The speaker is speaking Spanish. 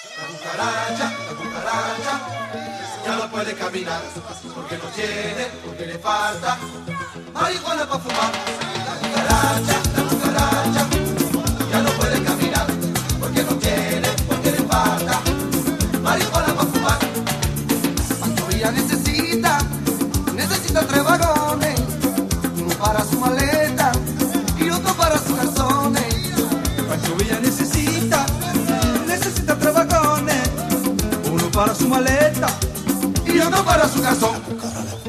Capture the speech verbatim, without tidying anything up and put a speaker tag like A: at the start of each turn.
A: La cucaracha, la cucaracha, ya no puede caminar, porque no tiene, porque le falta marihuana para fumar. La cucaracha, la cucaracha, ya no puede caminar, porque no tiene, porque le falta marihuana para fumar. Pancho Villa necesita, necesita tres vagones, uno para su maleta y otro para sus calzones.
B: Pancho Villa necesita, necesita tres vagones, uno para su maleta
A: y otro para su calzón.